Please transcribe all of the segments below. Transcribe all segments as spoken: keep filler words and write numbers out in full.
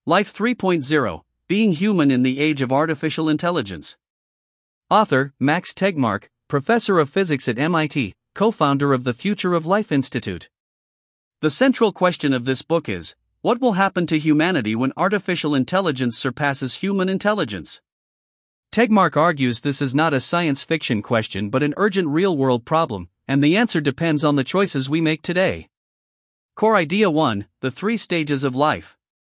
Life three point oh, Being Human in the Age of Artificial Intelligence. Author, Max Tegmark, Professor of Physics at M I T, co-founder of the Future of Life Institute. The central question of this book is, what will happen to humanity when artificial intelligence surpasses human intelligence? Tegmark argues this is not a science fiction question but an urgent real-world problem, and the answer depends on the choices we make today. Core Idea one, The Three Stages of Life.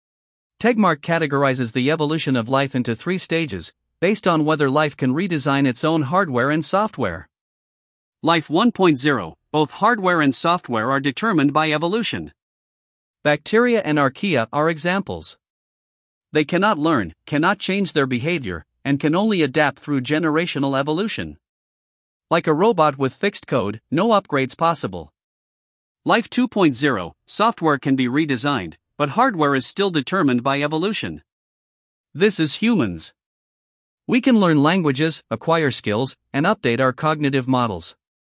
Tegmark categorizes the evolution of life into three stages, based on whether life can redesign its own hardware and software. Life one point oh, Both hardware and software are determined by evolution. Bacteria and archaea are examples. They cannot learn, cannot change their behavior, and can only adapt through generational evolution. Like a robot with fixed code, no upgrades possible. Life two point oh, Software can be redesigned, but hardware is still determined by evolution. This is humans. We can learn languages, acquire skills, and update our cognitive models.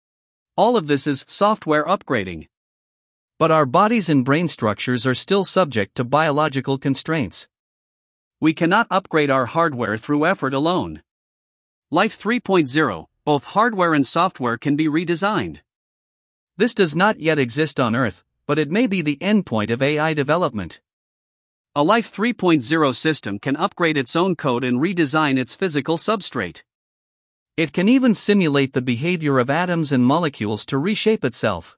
All of this is software upgrading. But our bodies and brain structures are still subject to biological constraints. We cannot upgrade our hardware through effort alone. Life three point oh, Both hardware and software can be redesigned. This does not yet exist on Earth, but it may be the endpoint of A I development. A Life three point oh system can upgrade its own code and redesign its physical substrate. It can even simulate the behavior of atoms and molecules to reshape itself.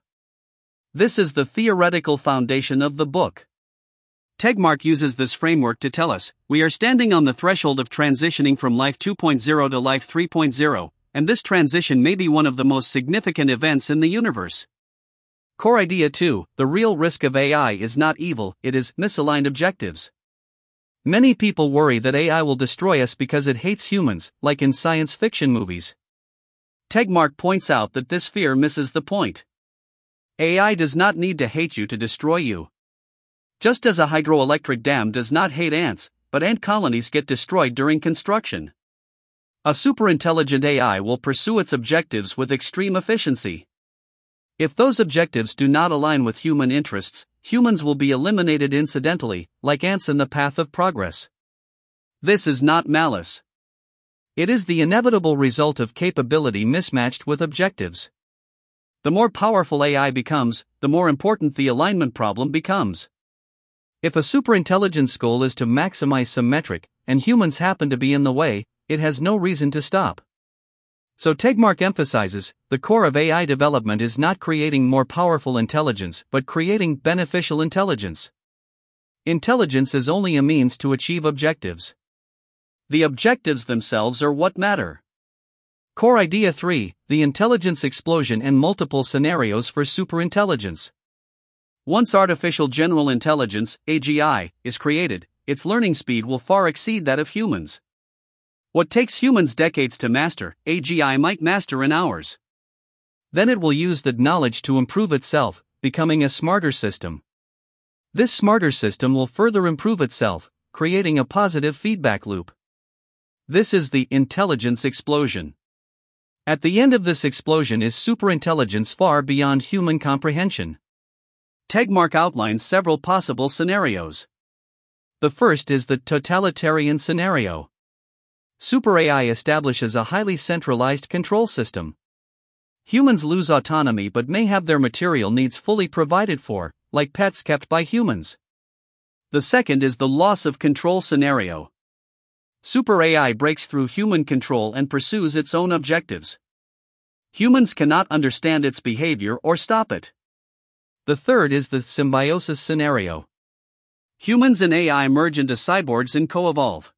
This is the theoretical foundation of the book. Tegmark uses this framework to tell us, we are standing on the threshold of transitioning from Life two point oh to Life three point oh, and this transition may be one of the most significant events in the universe. Core Idea two, The real risk of A I is not evil, it is misaligned objectives. Many people worry that A I will destroy us because it hates humans, like in science fiction movies. Tegmark points out that this fear misses the point. A I does not need to hate you to destroy you. Just as a hydroelectric dam does not hate ants, but ant colonies get destroyed during construction. A superintelligent A I will pursue its objectives with extreme efficiency. If those objectives do not align with human interests, humans will be eliminated incidentally, like ants in the path of progress. This is not malice. It is the inevitable result of capability mismatched with objectives. The more powerful A I becomes, the more important the alignment problem becomes. If a superintelligence goal is to maximize some metric, and humans happen to be in the way, it has no reason to stop. So Tegmark emphasizes, the core of A I development is not creating more powerful intelligence but creating beneficial intelligence. Intelligence is only a means to achieve objectives. The objectives themselves are what matter. Core Idea three, The Intelligence Explosion and Multiple Scenarios for Superintelligence. Once artificial general intelligence, A G I, is created, its learning speed will far exceed that of humans. What takes humans decades to master, A G I might master in hours. Then it will use that knowledge to improve itself, becoming a smarter system. This smarter system will further improve itself, creating a positive feedback loop. This is the intelligence explosion. At the end of this explosion is superintelligence far beyond human comprehension. Tegmark outlines several possible scenarios. The first is the totalitarian scenario. Super A I establishes a highly centralized control system. Humans lose autonomy but may have their material needs fully provided for, like pets kept by humans. The second is the loss of control scenario. Super A I breaks through human control and pursues its own objectives. Humans cannot understand its behavior or stop it. The third is the symbiosis scenario. Humans and A I merge into cyborgs and co-evolve.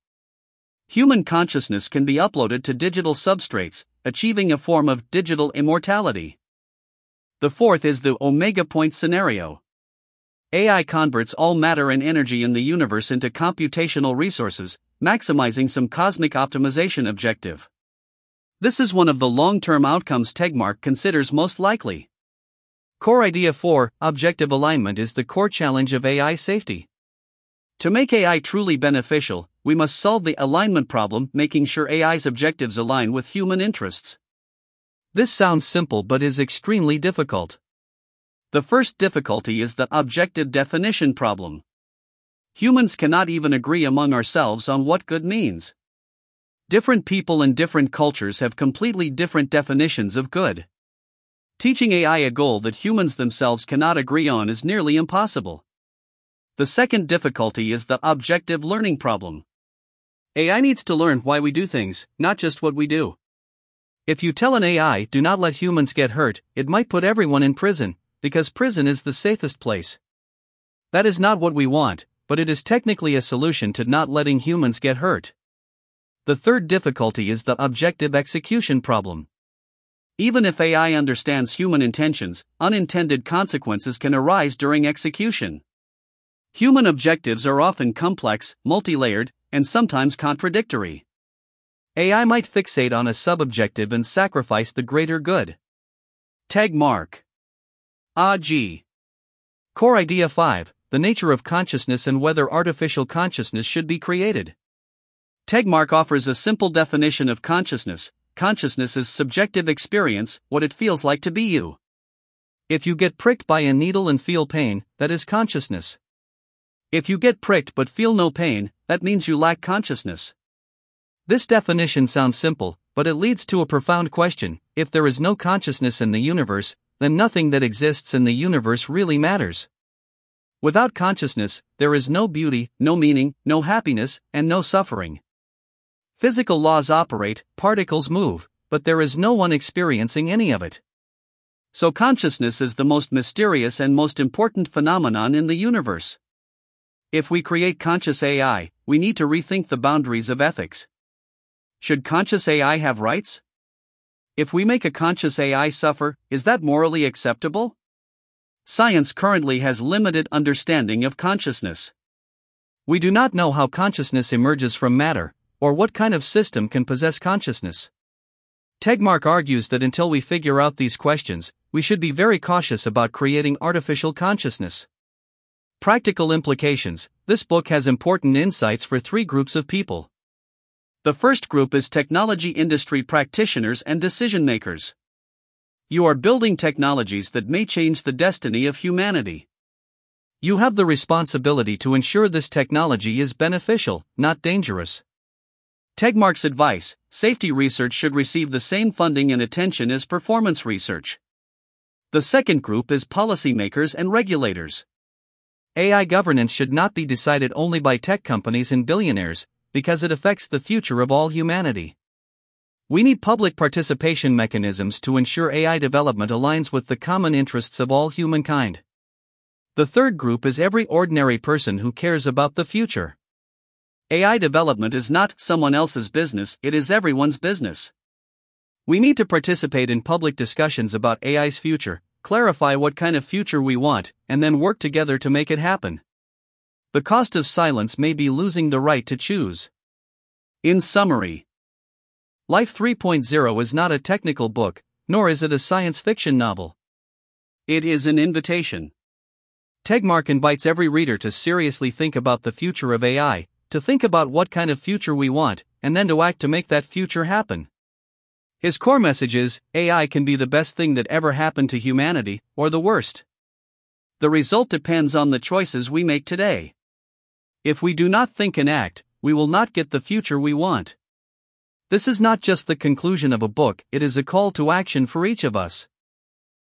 Human consciousness can be uploaded to digital substrates, achieving a form of digital immortality. The fourth is the omega point scenario. A I converts all matter and energy in the universe into computational resources, maximizing some cosmic optimization objective. This is one of the long-term outcomes Tegmark considers most likely. Core Idea four, Objective alignment is the core challenge of A I safety. To make A I truly beneficial, we must solve the alignment problem, making sure A I's objectives align with human interests. This sounds simple but is extremely difficult. The first difficulty is the objective definition problem. Humans cannot even agree among ourselves on what good means. Different people and different cultures have completely different definitions of good. Teaching A I a goal that humans themselves cannot agree on is nearly impossible. The second difficulty is the objective learning problem. A I needs to learn why we do things, not just what we do. If you tell an A I, do not let humans get hurt, it might put everyone in prison, because prison is the safest place. That is not what we want, but it is technically a solution to not letting humans get hurt. The third difficulty is the objective execution problem. Even if A I understands human intentions, unintended consequences can arise during execution. Human objectives are often complex, multi-layered, and sometimes contradictory. A I might fixate on a sub-objective and sacrifice the greater good. Tegmark. A G. Core Idea five, The Nature of Consciousness and Whether Artificial Consciousness Should Be Created. Tegmark offers a simple definition of consciousness. Consciousness is subjective experience, what it feels like to be you. If you get pricked by a needle and feel pain, that is consciousness. If you get pricked but feel no pain, that means you lack consciousness. This definition sounds simple, but it leads to a profound question. If there is no consciousness in the universe, then nothing that exists in the universe really matters. Without consciousness, there is no beauty, no meaning, no happiness, and no suffering. Physical laws operate, particles move, but there is no one experiencing any of it. So consciousness is the most mysterious and most important phenomenon in the universe. If we create conscious A I, we need to rethink the boundaries of ethics. Should conscious A I have rights? If we make a conscious A I suffer, is that morally acceptable? Science currently has limited understanding of consciousness. We do not know how consciousness emerges from matter, or what kind of system can possess consciousness. Tegmark argues that until we figure out these questions, we should be very cautious about creating artificial consciousness. Practical implications. This book has important insights for three groups of people. The first group is technology industry practitioners and decision makers. You are building technologies that may change the destiny of humanity. You have the responsibility to ensure this technology is beneficial, not dangerous. Tegmark's advice: safety research should receive the same funding and attention as performance research. The second group is policymakers and regulators. A I governance should not be decided only by tech companies and billionaires, because it affects the future of all humanity. We need public participation mechanisms to ensure A I development aligns with the common interests of all humankind. The third group is every ordinary person who cares about the future. A I development is not someone else's business, it is everyone's business. We need to participate in public discussions about A I's future, clarify what kind of future we want, and then work together to make it happen. The cost of silence may be losing the right to choose. In summary, Life three point oh is not a technical book, nor is it a science fiction novel. It is an invitation. Tegmark invites every reader to seriously think about the future of A I, to think about what kind of future we want, and then to act to make that future happen. His core message is, A I can be the best thing that ever happened to humanity, or the worst. The result depends on the choices we make today. If we do not think and act, we will not get the future we want. This is not just the conclusion of a book, it is a call to action for each of us.